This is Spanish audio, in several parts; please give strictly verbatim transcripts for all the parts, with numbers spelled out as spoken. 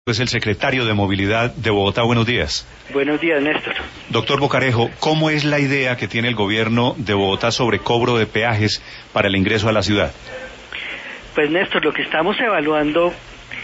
Es el secretario de Movilidad de Bogotá. Buenos días. Buenos días, Néstor. Doctor Bocarejo, ¿cómo es la idea que tiene el gobierno de Bogotá sobre cobro de peajes para el ingreso a la ciudad? Pues, Néstor, lo que estamos evaluando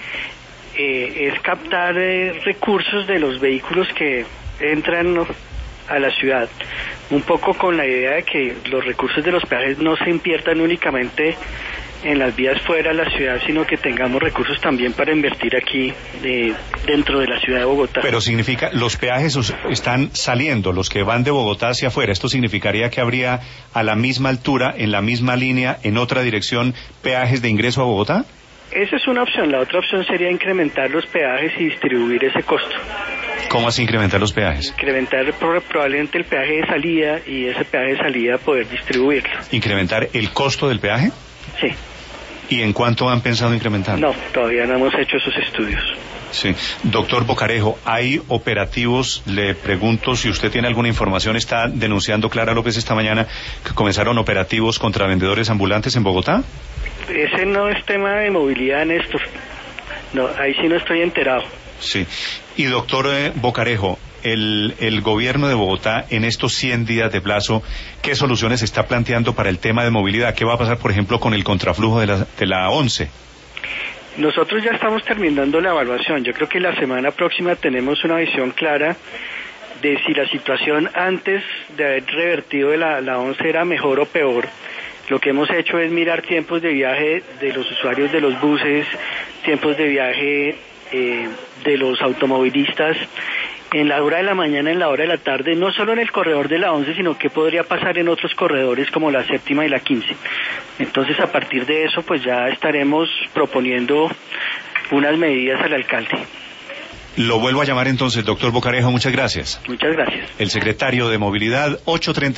eh, es captar eh, recursos de los vehículos que entran a la ciudad, un poco con la idea de que los recursos de los peajes no se inviertan únicamente en las vías fuera de la ciudad, sino que tengamos recursos también para invertir aquí eh, dentro de la ciudad de Bogotá. Pero significa, los peajes están saliendo, los que van de Bogotá hacia afuera. ¿Esto significaría que habría a la misma altura, en la misma línea, en otra dirección, peajes de ingreso a Bogotá? Esa es una opción. La otra opción sería incrementar los peajes y distribuir ese costo. ¿Cómo así incrementar los peajes? Incrementar probablemente el peaje de salida y ese peaje de salida poder distribuirlo. ¿Incrementar el costo del peaje? Sí. ¿Y en cuánto han pensado incrementar? No, todavía no hemos hecho esos estudios. Sí. Doctor Bocarejo, ¿hay operativos? Le pregunto si usted tiene alguna información. Está denunciando Clara López esta mañana que comenzaron operativos contra vendedores ambulantes en Bogotá. Ese no es tema de movilidad, Néstor. No, ahí sí no estoy enterado. Sí. Y doctor eh, Bocarejo, el, el gobierno de Bogotá en estos cien días de plazo, ¿qué soluciones está planteando para el tema de movilidad? ¿Qué va a pasar, por ejemplo, con el contraflujo de la, de la once? Nosotros ya estamos terminando la evaluación. Yo creo que la semana próxima tenemos una visión clara de si la situación antes de haber revertido de la, la once era mejor o peor. Lo que hemos hecho es mirar tiempos de viaje de los usuarios de los buses, tiempos de viaje eh, de los automovilistas, en la hora de la mañana, en la hora de la tarde, no solo en el corredor de la once, sino qué podría pasar en otros corredores como la séptima y la quince. Entonces, a partir de eso, pues ya estaremos proponiendo unas medidas al alcalde. Lo vuelvo a llamar entonces, doctor Bocarejo, muchas gracias. Muchas gracias. El secretario de Movilidad, ocho treinta.